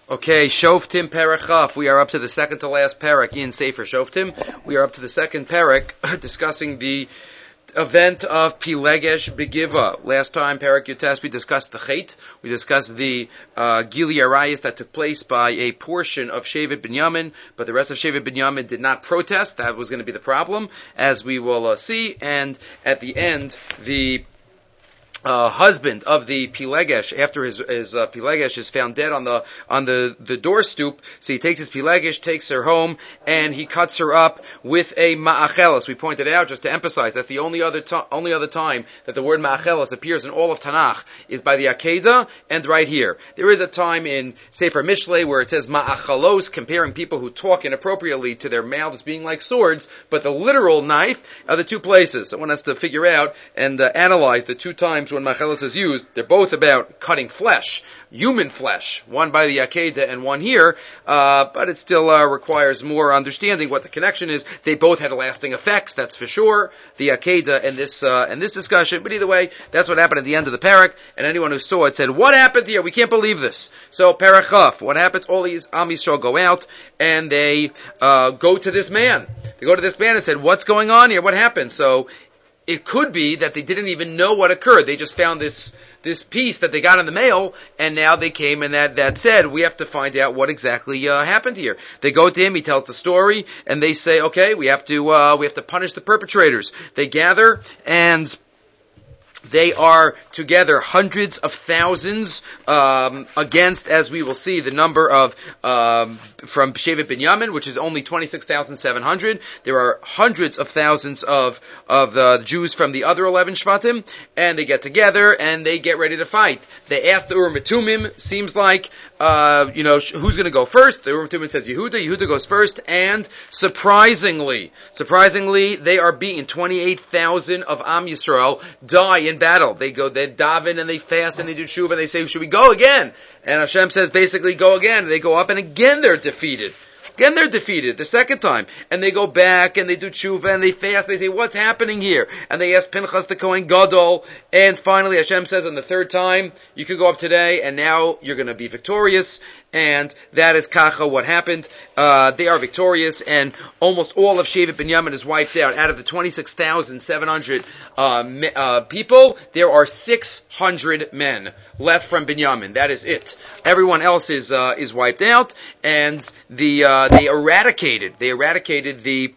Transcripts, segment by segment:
Okay, Shoftim Perachaf. We are up to the second to last parak in Sefer Shoftim. We are up to the second parak discussing the event of Pilegesh Begiva. Last time, Parak Yotes, we discussed the Chet. We discussed the Gili Arayis that took place by a portion of Shevet Binyamin, but the rest of Shevet Binyamin did not protest. That was going to be the problem, as we will see. And at the end, the husband of the Pilegesh, after his Pilegesh is found dead on the door stoop, so he takes his Pilegesh, takes her home, and he cuts her up with a ma'achelos. We pointed out, just to emphasize, that's the only other time that the word ma'achelos appears in all of Tanakh is by the Akedah and right here. There is a time in Sefer Mishlei where it says ma'achalos, comparing people who talk inappropriately to their mouths being like swords, but the literal knife are the two places. Someone has to figure out and analyze the two times when machelos is used. They're both about cutting flesh, human flesh, one by the Akedah and one here, but it still requires more understanding what the connection is. They both had lasting effects, that's for sure, the Akedah and this discussion, but either way, that's what happened at the end of the parak, and anyone who saw it said, what happened here? We can't believe this. So, Parachaf, what happens? All these Am Yisrael go out, and they go to this man. They go to this man and said, what's going on here? What happened? So, it could be that they didn't even know what occurred. They just found this piece that they got in the mail, and now they came and that said, we have to find out what exactly happened here. They go to him, he tells the story, and they say, okay, we have to punish the perpetrators. They gather, and they are together hundreds of thousands against, as we will see, the number of from Shevet Binyamin, which is only 26,700. There are hundreds of thousands of the Jews from the other 11 Shvatim, and they get together and they get ready to fight. They ask the Urim Tumim, seems like who's going to go first? The Urim Tumim says Yehuda. Yehuda goes first, and surprisingly, they are beaten. 28,000 of Am Yisrael die in battle. They daven and they fast and they do tshuva and they say, should we go again? And Hashem says, basically, go again. They go up and again they're defeated. Again they're defeated the second time. And they go back and they do tshuva and they fast. They say, what's happening here? And they ask Pinchas the Kohen Gadol. And finally Hashem says on the third time, you could go up today and now you're going to be victorious. And that is kacha what happened. They are victorious, and almost all of Shevet Binyamin is wiped out. Out of the 26,700 people, there are 600 men left from Binyamin. That is it. Everyone else is wiped out, and they eradicated the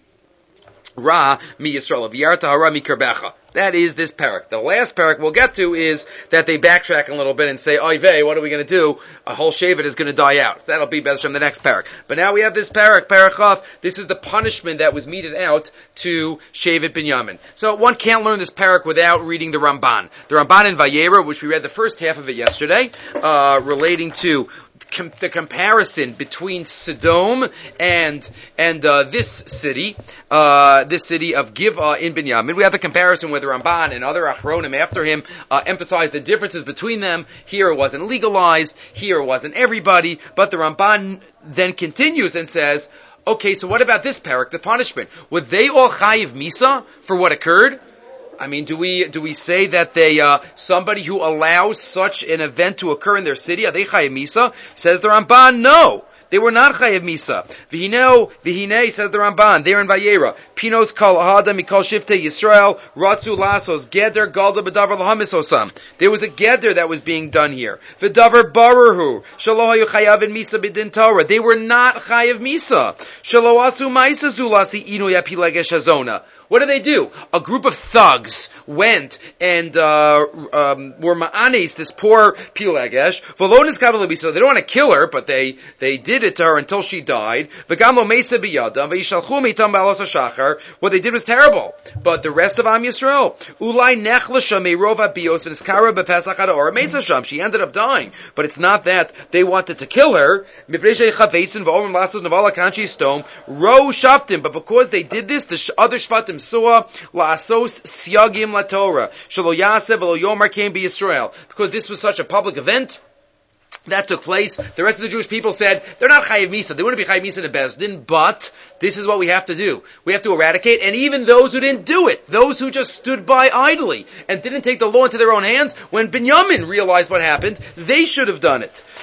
Ra mi Yisrael, v'yarta hara mi kerbecha. That is this parak. The last parak we'll get to is that they backtrack a little bit and say, oy vey, what are we going to do? A whole Shevet is going to die out. That'll be better from the next parak. But now we have this parak, Parachaf. This is the punishment that was meted out to Shevet Binyamin. So one can't learn this parak without reading the Ramban. The Ramban in Vayera, which we read the first half of it yesterday, relating to the comparison between Sodom and this city of Giva in Binyamin. We have the comparison where the Ramban and other Achronim after him emphasized the differences between them. Here it wasn't legalized, here it wasn't everybody, but the Ramban then continues and says, okay, so what about this parak, the punishment? Were they all chayiv misa for what occurred? I mean, do we say that they, somebody who allows such an event to occur in their city, are they chayiv misa? Says the Ramban, no. They were not chayiv misa. V'hinei, says the Ramban, there in Vayera, Pinos kol ahada mikol shiftei Yisrael, ratzu lasos, geder galda b'davar lahamis. There was a geder that was being done here. V'davar baruhu, shalo hayu chayav in misa b'din Torah. They were not chayiv misa. Shalo asu ma'isa zulasi inu ya pilegesh hazona. What did they do? A group of thugs went and were ma'anes, this poor Pilegesh. V'lo nizkav lebisa. They don't want to kill her, but they did it to her until she died. V'gam lo meisa biyadam v'yishalchu mitam ba'alos hashachar. What they did was terrible. But the rest of Am Yisrael, ulai nechlasha meirova bios v'nizkara b'pesach ha'or meisa sham. She ended up dying. But it's not that they wanted to kill her. Mipnei shechavesin v'omrim lasos nevala kanchi stone ro shaftim. But because they did this, the other shvatim saw la'asos siagim la Torah shelo yaseh v'lo yomer came be Yisrael, because this was such a public event that took place. The rest of the Jewish people said they're not chayiv misa. They wouldn't be chayiv misa in a bezdin, but this is what we have to do. We have to eradicate, and even those who didn't do it, those who just stood by idly and didn't take the law into their own hands, when Binyamin realized what happened, they should have done it.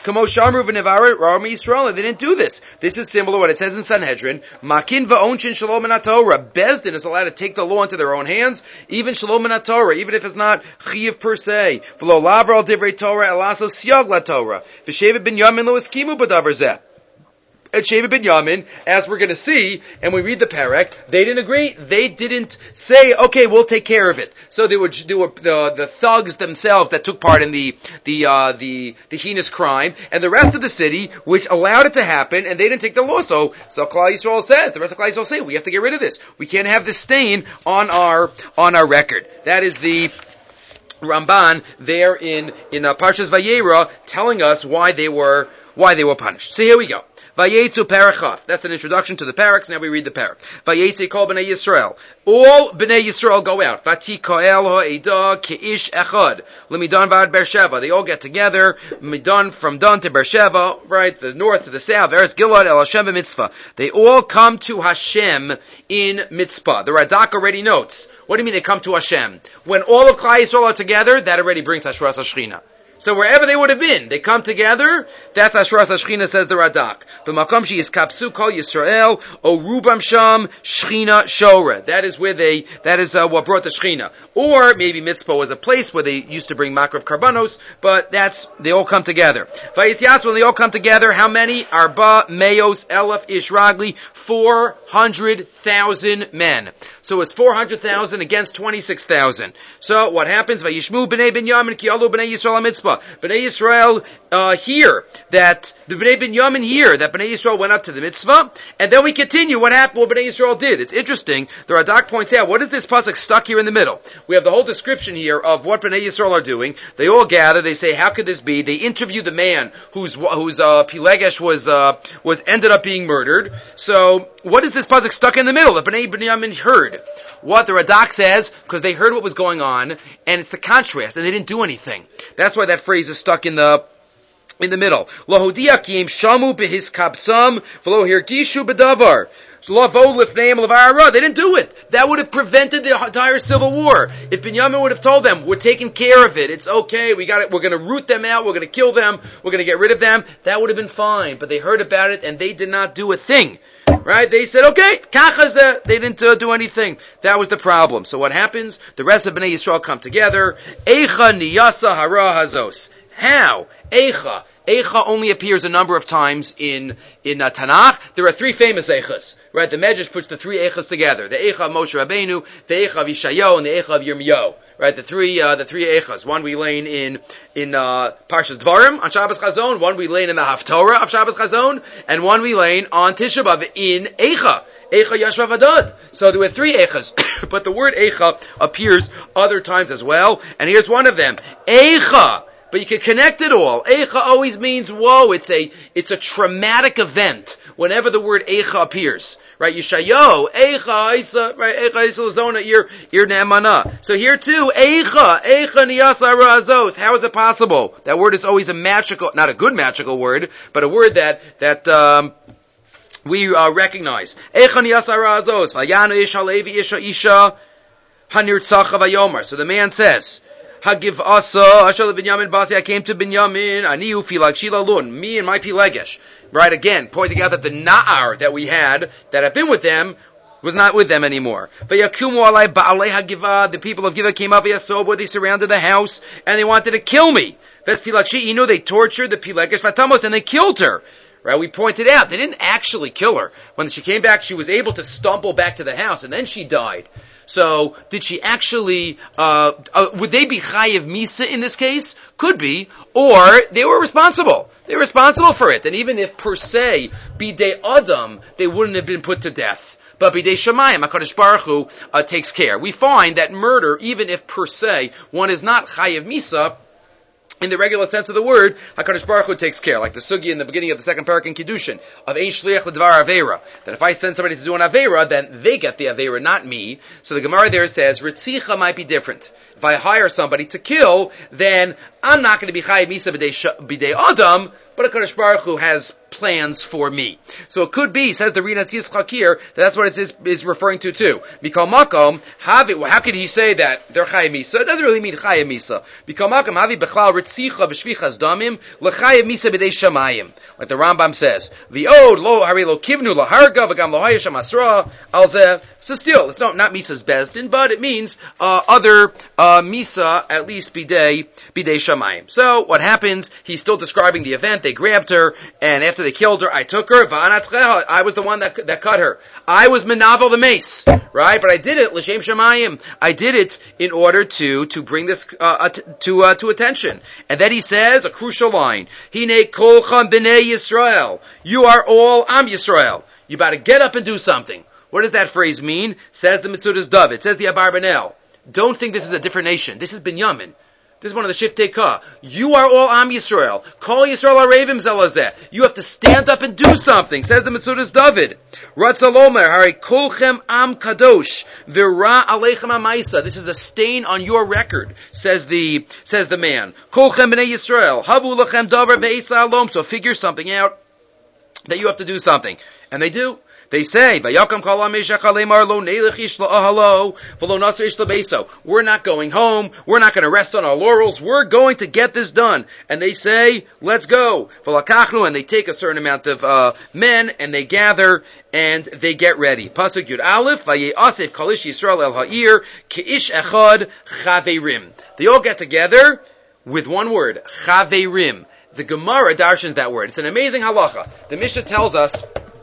Kamo Shamru v'Nevara Rami Yisrael. They didn't do this. This is similar to what it says in Sanhedrin. Makin va'onshin shalom and Torah. Bezdin is allowed to take the law into their own hands, even shalom and Torah, even if it's not chiv per se. V'lo lavra al divrei Torah elaso siag la Torah. V'shevet bin Yamin lo eskimu b'davar zeh. At Sheva ben Yamin, as we're going to see, and we read the parak, they didn't agree. They didn't say, "Okay, we'll take care of it." So they were the thugs themselves that took part in the heinous crime, and the rest of the city, which allowed it to happen, and they didn't take the law. So Klal Yisrael says, the rest of Klal Yisrael say, we have to get rid of this. We can't have this stain on our record. That is the Ramban there in Parshas Vayera, telling us why they were punished. So here we go. Vayetzu Parachaf. That's an introduction to the paraks. Now we read the parak. Vayetzi kol b'nei Yisrael. All b'nei Yisrael go out. Vati koel ha'edah ke'ish echad. L'midan v'ad Beersheva. They all get together. Midan from Dan to Beersheva, right, the north to the south. Eretz Gilad el Hashem b'mitzvah. They all come to Hashem in mitzvah. The Radak already notes. What do you mean they come to Hashem? When all of Klal Yisrael are together, that already brings Hashras HaShechina. So wherever they would have been, they come together. That's Hashras HaShechina, says the Radak. B'makom she is kapsu kol Yisrael o rubam sham Shechina shora. That is what brought the Shechina. Or maybe Mitzpah was a place where they used to bring makrav karbanos, but they all come together. Vayitzatz, when they all come together, how many? Arba meos elef ish ragli, 400,000 men. So it's 400,000 against 26,000. So what happens? Vayishmu b'nei Binyamin ki alu b'nei Yisrael mitzvah. B'nai Yisrael hear that the B'nai Binyamin hear that B'nai Yisrael went up to the mitzvah, and then we continue what happened, what B'nai Yisrael did. It's interesting. The Radak points out, what is this pasuk stuck here in the middle? We have the whole description here of what B'nai Yisrael are doing. They all gather. They say, how could this be? They interview the man whose Pilegesh was ended up being murdered. So what is this pasuk stuck in the middle that B'nai Binyamin heard? What the Radak says, because they heard what was going on, and it's the contrast, and they didn't do anything. That's why that phrase is stuck in the middle. Lahodia kim shamu behiskabtsam v'lo hirgishu bedavar. They didn't do it. That would have prevented the entire civil war. If Binyamin would have told them, we're taking care of it, it's okay, we got it, we're going to root them out, we're going to kill them, we're going to get rid of them, that would have been fine. But they heard about it and they did not do a thing. Right? They said, okay, kachazeh. They didn't do anything. That was the problem. So what happens? The rest of Bnei Yisrael come together. Eicha niyasa hara hazos. How? Eicha. Eicha only appears a number of times in Tanakh. There are three famous Eichas. Right? The Medrash puts the three Eichas together. The Eicha of Moshe Rabbeinu, the Eicha of Yishayahu, and the Eicha of Yirmiyahu. Right? The three Eichas. One we lay in Parshas Dvarim on Shabbos Chazon, one we lay in the Haftorah of Shabbos Chazon, and one we lay on Tisha B'Av in Eicha. Eicha Yashva Vadad. So there were three Eichas. But the word Eicha appears other times as well. And here's one of them. Eicha. But you can connect it all. Eicha always means woe. It's a traumatic event whenever the word Eicha appears. Right? Yishayo, Eicha, Isa, right? Eicha, Isa, Lazona, Ir Ne'amana. So here too, Eicha Niyasa Razos. How is it possible? That word is always a magical, not a good magical word, but a word that we recognize. Eicha Niyasa Razos. Vayanu Isha Levi Isha Hanirtzacha Vayomar. So the man says, Hagiv asa, Ashal Binyamin Basi, I came to Binyamin, Aniu Filag Shilalun, me and my Pilegesh. Right, again, pointing out that the Na'ar that we had, that had been with them, was not with them anymore. Vayakumu alai ba'alei Hagiva, the people of Giva came up, Yasobo, they surrounded the house, and they wanted to kill me. Ves Pilagshi, they tortured the Pilegesh Vatamos, and they killed her. Right, we pointed out, they didn't actually kill her. When she came back, she was able to stumble back to the house, and then she died. So, did she actually, would they be chayiv misa in this case? Could be. Or, they were responsible. They were responsible for it. And even if per se, bidei adam, they wouldn't have been put to death. But bidei shamayim, HaKadosh Baruch Hu, takes care. We find that murder, even if per se, one is not chayiv misa, in the regular sense of the word, HaKadosh Baruch Hu takes care. Like the sugi in the beginning of the second parak in Kiddushin, of Ein Shliach L'Dvar Aveira. That if I send somebody to do an Aveira, then they get the Aveira, not me. So the Gemara there says, Ritzicha might be different. If I hire somebody to kill, then I'm not going to be Chayiv Misa B'dei Adam, but HaKadosh Baruch Hu has plans for me. So it could be, says the Rinas Yitzchak here, that's what it is referring to too. Mikal Makom, how could he say that they're Chayim Misa? It doesn't really mean Chayim Misa. Mikal Makom, Havi Bechlal Ritzicha B'Shvichas Damim, L'Chayim Misa B'dei Shamayim. Like the Rambam says, V'od lo hari lo kivnu laharga v'gam lo hayesh amasra alzeh. So still, it's not Misa's Bezdin, but it means other Misa, at least B'dei Shamayim. So what happens, he's still describing the event, they grabbed her, and after they killed her, I took her, I was the one that cut her. I was Menavel the mace, right? But I did it, L'Shem Shamayim. I did it in order to bring this to attention. And then he says, a crucial line, Hine kolcham b'nei Yisrael. You are all Am Yisrael. You got to get up and do something. What does that phrase mean? Says the Metzudas David. Says the Abarbanel. Don't think this is a different nation. This is Binyamin. This is one of the Shiftei Ka. You are all Am Yisrael. Call Yisrael Arevim Zelazeh. You have to stand up and do something, says the Metzudas David. Ratzalomer, Hari Kolchem Am Kadosh, Vira Aleichem Amaisa. This is a stain on your record, says the man. Kolchem B'nei Yisrael, Havu Lachem Davar Ve'esa Alom. So figure something out that you have to do something. And they do. They say, we're not going home, we're not going to rest on our laurels, we're going to get this done. And they say, let's go. And they take a certain amount of men, and they gather, and they get ready. Pasuk Yud Aleph, Vayasef Kalish Yisrael El Ha'ir, K'ish Echad Chaverim. They all get together with one word, Chaverim. The Gemara darshans that word. It's an amazing halacha. The Mishnah tells us,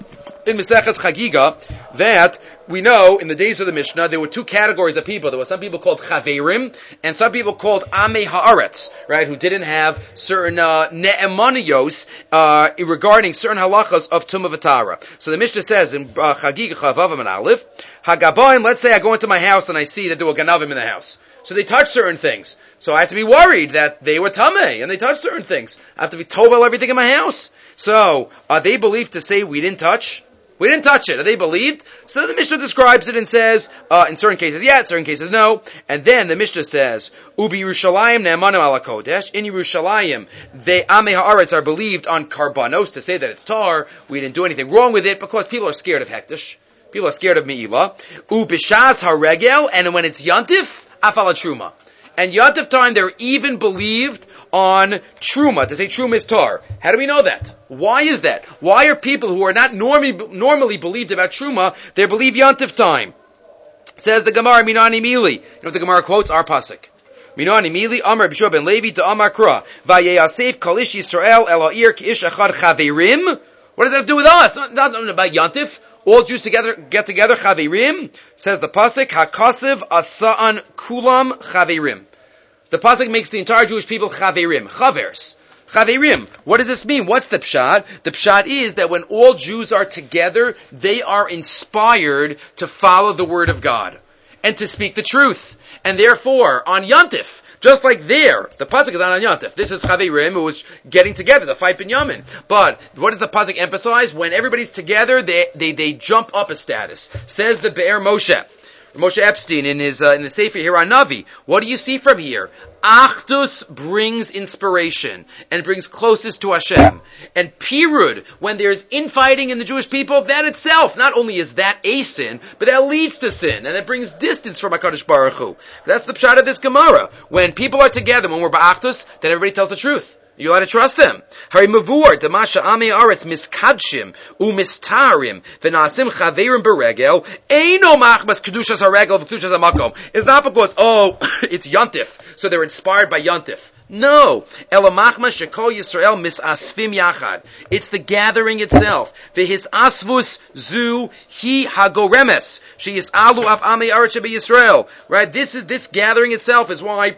in Maseches Chagiga, that we know in the days of the Mishnah there were two categories of people. There were some people called Chaverim and some people called Amei Haaretz, right, who didn't have certain ne'emaniyos regarding certain halachas of Tumah V'Tara. So the Mishnah says in Chagiga Chavav and Aleph, Hagabayim, let's say I go into my house and I see that there were Ganavim in the house. So they touch certain things. So I have to be worried that they were Tameh and they touched certain things. I have to be told about everything in my house. So are they believed to say we didn't touch? We didn't touch it. Are they believed? So the Mishnah describes it and says, in certain cases, yeah, in certain cases, no. And then the Mishnah says, Ubi Yerushalayim ne'emanim ala kodesh. In Yerushalayim, they Amei Haaretz are believed on karbanos to say that it's tar. We didn't do anything wrong with it because people are scared of hektish. People are scared of me'ilah. Ubishas haregel, and when it's yantif, afala truma. And yantif time, they're even believed on truma, to say truma is tar. How do we know that? Why is that? Why are people who are not normally believed about truma, they believe yantif time? Says the Gemara, Minani Mili. You know what the Gemara quotes? Our pasuk. Minani Mili, Amar B'Shua ben Levi to Amar Kra. Vayasef Kalish Yisrael El Ha'ir K'ish Echad Chaverim. What does that have to do with us? Not about yantif. All Jews get together, Chaverim. Says the pasuk, Hakasiv Asa'an Kulam Chaverim. The pasuk makes the entire Jewish people Chaverim, Chavers. Chaverim. What does this mean? What's the pshat? The pshat is that when all Jews are together, they are inspired to follow the word of God and to speak the truth. And therefore, on Yantif, just like there, the pasuk is on Yantif. This is Chaverim who was getting together to fight Binyamin. But what does the pasuk emphasize? When everybody's together, they jump up a status. Says the Be'er Moshe. Moshe Epstein in the Sefer Hiran Navi. What do you see from here? Achdus brings inspiration and brings closest to Hashem. And Pirud, when there's infighting in the Jewish people, that itself, not only is that a sin, but that leads to sin, and that brings distance from HaKadosh Baruch Hu. That's the pshat of this Gemara. When people are together, when we're ba'achdus, then everybody tells the truth. You ought to trust them. Hari mavur demasha amei aretz miskadshim umistarim v'nasim chaverim beregel eino machmas kedushas haregel v'kedushas hamakom. It's not because it's yantif, so they're inspired by yantif. No, elamachma shekol Yisrael misasfim yachad. It's the gathering itself. V'his asvus zu hi hagoremes sheyisalu af amei aretz shebe Yisrael. Right? This gathering itself is why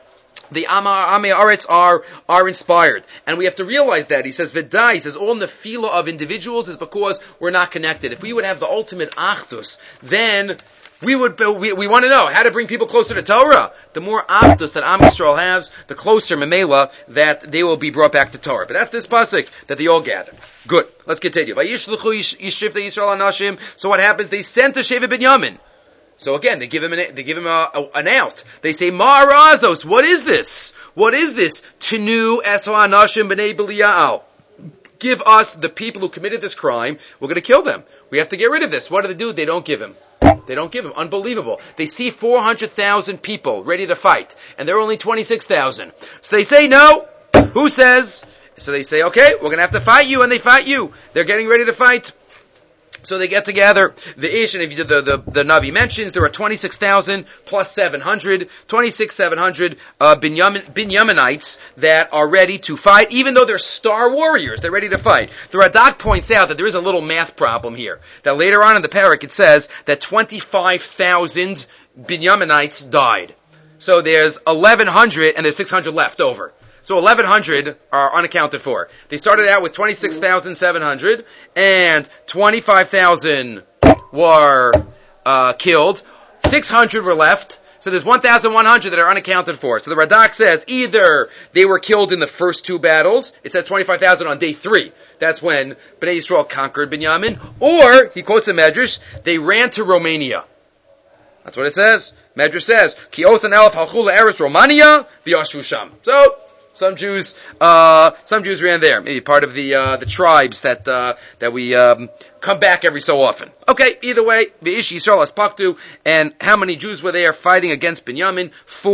the Amei Haaretz are inspired. And we have to realize that. He says, V'dai, he says, all nefila of individuals is because we're not connected. If we would have the ultimate achdus, then we want to know how to bring people closer to Torah. The more achdus that Am Yisrael has, the closer memela that they will be brought back to Torah. But that's this pasuk that they all gather. Good. Let's continue. Vayishluchu yishivta Yisrael anashim. So what happens? They sent to Shevet Binyamin. So again, they give him an out. They say, Ma'arazos, what is this? What is this? Tenu Esra Anashim B'nei Belial. give us the people who committed this crime. We're going to kill them. We have to get rid of this. What do they do? They don't give him. They don't give him. Unbelievable. They see 400,000 people ready to fight, and there are only 26,000. So they say no. Who says? So they say, okay, we're going to have to fight you, and they fight you. They're getting ready to fight. So they get together. The Ish, and if you did the Navi mentions, there are 26,000 plus 700, 26,700 Binyaminites that are ready to fight, even though they're star warriors. They're ready to fight. The Radak points out that there is a little math problem here. That later on in the parak it says that 25,000 Binyaminites died. So there's 1,100 and there's 600 left over. So 1,100 are unaccounted for. They started out with 26,700 and 25,000 were killed. 600 were left. So there's 1,100 that are unaccounted for. So the Radak says either they were killed in the first two battles. It says 25,000 on day 3. That's when Bnei Yisrael conquered Binyamin. Or, he quotes a Medrash, they ran to Romania. That's what it says. Medrash says, Ki osan elef halchu le'eretz Romania v'yashvu sham. So, some Jews ran there. Maybe part of the tribes that we come back every so often. Okay, either way, V'ish Yisrael Aspaktu, and how many Jews were there fighting against Binyamin?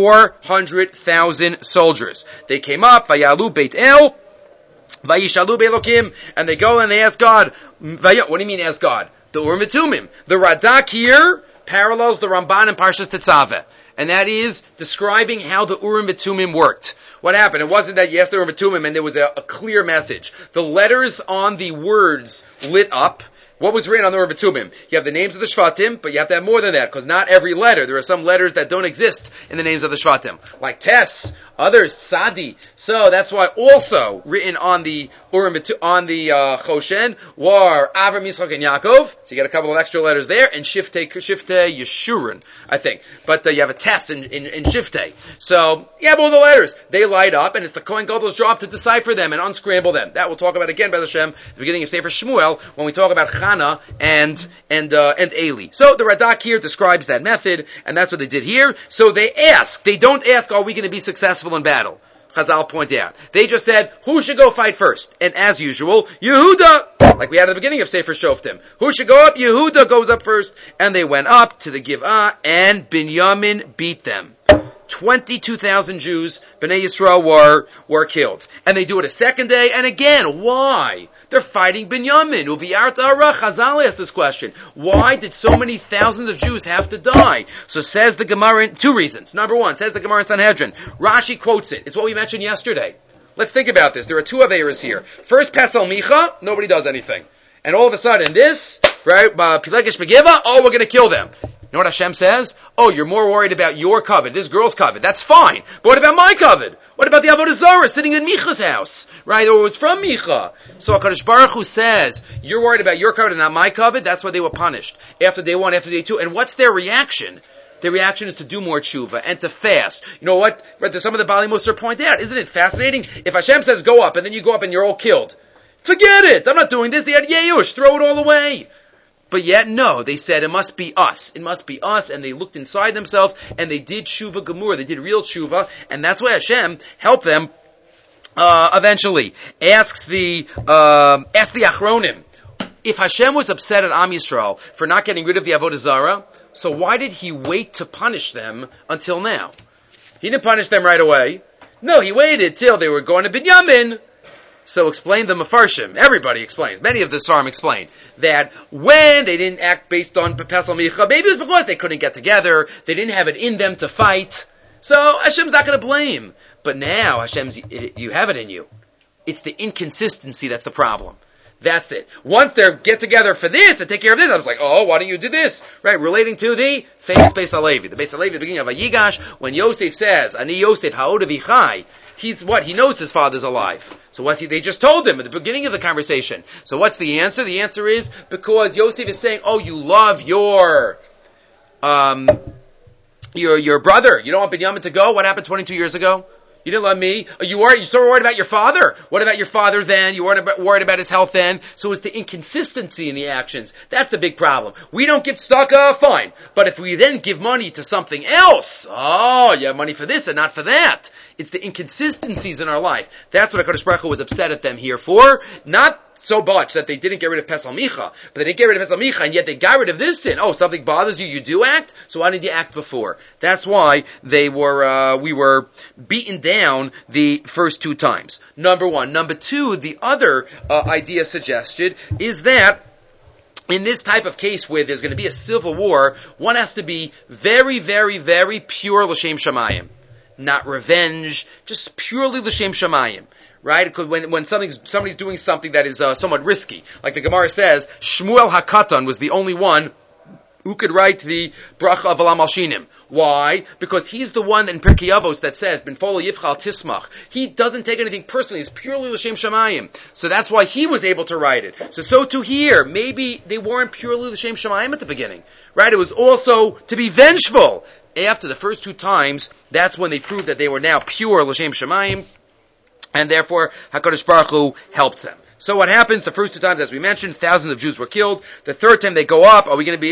400,000 soldiers. They came up, Vayalu Beit El, Vayishalu Be'elokim, and they go and they ask God. What do you mean ask God? The Urim Tumim. The Radak here parallels the Ramban in Parshas Tetzaveh. And that is describing how the Urim Tumim worked. What happened? It wasn't that you asked the Urim Tumim and there was a clear message. The letters on the words lit up. What was written on the Urim Tumim? You have the names of the Shvatim, but you have to have more than that, because not every letter. There are some letters that don't exist in the names of the Shvatim. Like Tes, others, Tzadi. So that's why also written on the Urim on the Choshen were Avram, Yitzchak, and Yaakov. So you get a couple of extra letters there, and Shiftei Yeshurun, I think. But you have a Tes in Shiftei. So you have all the letters. They light up, and it's the Kohen Gadol's job to decipher them and unscramble them. That we'll talk about again, B'ez Hashem, at the beginning of Sefer Shmuel, when we talk about Chana and Eli. So the Radak here describes that method, and that's what they did here. So they ask. They don't ask, are we going to be successful in battle? Chazal point out. They just said, who should go fight first? And as usual, Yehuda, like we had at the beginning of Sefer Shoftim. Who should go up? Yehuda goes up first. And they went up to the Giv'ah, and Binyamin beat them. 22,000 Jews, Bnei Yisrael, were killed. And they do it a second day, and again, why? They're fighting Binyamin. Uvi'art ara, Chazal asked this question. Why did so many thousands of Jews have to die? So says the Gemara, two reasons. Number one, says the Gemara in Sanhedrin. Rashi quotes it. It's what we mentioned yesterday. Let's think about this. There are two Averas here. First, Pesel Micha, nobody does anything. And all of a sudden, this, right, Pilegesh Begiva, we're going to kill them. You know what Hashem says? You're more worried about your covet, this girl's covet. That's fine. But what about my covet? What about the Avodah Zarah sitting in Micha's house? Right? Or it was from Micha. So HaKadosh Baruch Hu says, you're worried about your covet and not my covet? That's why they were punished. After day 1, after day 2. And what's their reaction? Their reaction is to do more tshuva and to fast. You know what? Right, some of the Bali Musar point out. Isn't it fascinating? If Hashem says go up and then you go up and you're all killed. Forget it! I'm not doing this. They had Yeush. Throw it all away. But yet, no, they said, it must be us. It must be us. And they looked inside themselves, and they did tshuva gemur. They did real tshuva, and that's why Hashem helped them, eventually. Asks the Achronim, if Hashem was upset at Am Yisrael for not getting rid of the Avodah Zarah, so why did he wait to punish them until now? He didn't punish them right away. No, he waited till they were going to Binyamin. So explain the Mefarshim. Everybody explains. Many of the Sarim explain that when they didn't act based on Pesel Micha, maybe it was because they couldn't get together. They didn't have it in them to fight. So Hashem's not going to blame. But now you have it in you. It's the inconsistency that's the problem. That's it. Once they get together for this and take care of this, I was like, why don't you do this? Right, relating to the famous Beis HaLevi. The Beis HaLevi at the beginning of Vayigash, when Yosef says, Ani Yosef ha'od avichai, he's what? He knows his father's alive. So they just told him at the beginning of the conversation. So what's the answer? The answer is because Yosef is saying, you love your brother. You don't want Binyamin to go? What happened 22 years ago? You didn't love me. You're so worried about your father. What about your father then? You weren't worried about his health then. So it's the inconsistency in the actions. That's the big problem. We don't give tzedakah, fine. But if we then give money to something else, you have money for this and not for that. It's the inconsistencies in our life. That's what HaKadosh Baruch Hu was upset at them here for. Not so much that they didn't get rid of Pesal Micha, but they didn't get rid of Pesal Micha, and yet they got rid of this sin. Oh, something bothers you, you do act? So why didn't you act before? That's why we were beaten down the first 2 times. Number 1. Number 2, the other idea suggested is that in this type of case where there's going to be a civil war, one has to be very, very, very pure l'shem shamayim. Not revenge, just purely l'shem shamayim. Right? Because when somebody's doing something that is somewhat risky, like the Gemara says, Shmuel HaKatan was the only one who could write the bracha of Alam Al-Shinim. Why? Because he's the one in Pirkei Avos that says, Ben Fola Yivchal Tismach. He doesn't take anything personally. It's purely l'shem shamayim. So that's why he was able to write it. So too here. Maybe they weren't purely l'shem shamayim at the beginning. Right? It was also to be vengeful. After the first 2 times, that's when they proved that they were now pure l'shem shamayim. And therefore, HaKadosh Baruch Hu helped them. So what happens? The first 2 times, as we mentioned, thousands of Jews were killed. The 3rd time they go up. Are we going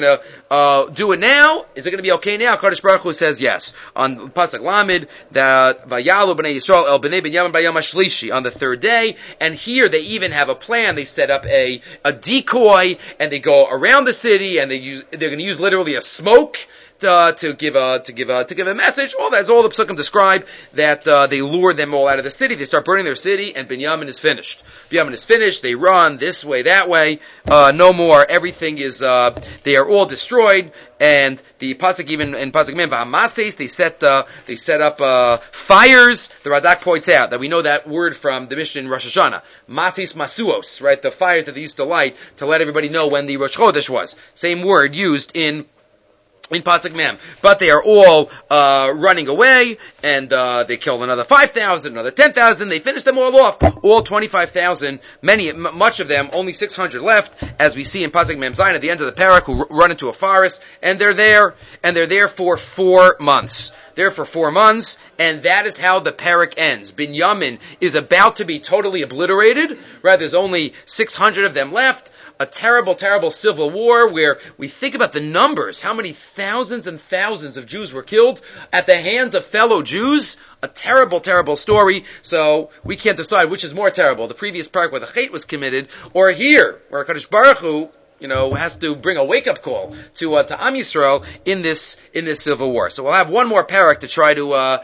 to do it now? Is it going to be okay now? HaKadosh Baruch Hu says yes. On Pasuk Lamed, the Vayalu b'nei Yisrael el b'nei Binyamin b'yom hashlishi on the 3rd day. And here they even have a plan. They set up a decoy, and they go around the city, and they're going to use literally a smoke to give a message. That's all the Psukim describe, that they lure them all out of the city. They start burning their city, and Binyamin is finished. Binyamin is finished. They run this way, that way. No more. Everything is. They are all destroyed. And the pasuk even in pasuk mem v'hamases they set up fires. The Radak points out that we know that word from the Mishnah in Rosh Hashanah, masis masuos, right? The fires that they used to light to let everybody know when the Rosh Chodesh was. Same word used in Pasuk Mem. But they are all running away, and they killed another 5,000, another 10,000. They finished them all off. All 25,000, much of them, only 600 left, as we see in Pasuk Mem Zayin at the end of the parak, who run into a forest, and they're there for 4 months. There for 4 months, and that is how the parak ends. Binyamin is about to be totally obliterated, right? There's only 600 of them left. A terrible, terrible civil war where we think about the numbers, how many thousands and thousands of Jews were killed at the hands of fellow Jews. A terrible, terrible story. So we can't decide which is more terrible, the previous parak where the chait was committed, or here, where HaKadosh Baruch Hu, has to bring a wake-up call to Am Yisrael in this civil war. So we'll have one more parak to try to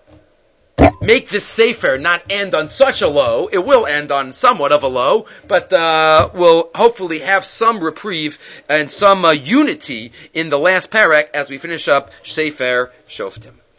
make this sefer not end on such a low. It will end on somewhat of a low, but we'll hopefully have some reprieve and some unity in the last parak as we finish up Sefer Shoftim.